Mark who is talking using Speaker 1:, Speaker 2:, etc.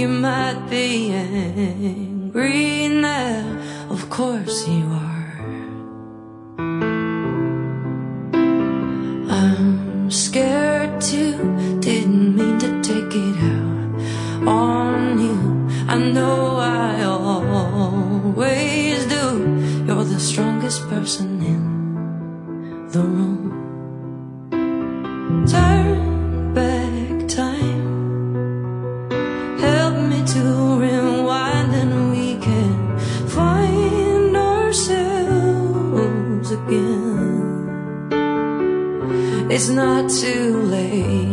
Speaker 1: You might be angry now, of course you are. I'm scared too, didn't mean to take it out on you. I know I always do. You're the strongest person in the room. Turn back time, help me to rewind, and we can find ourselves again. It's not too late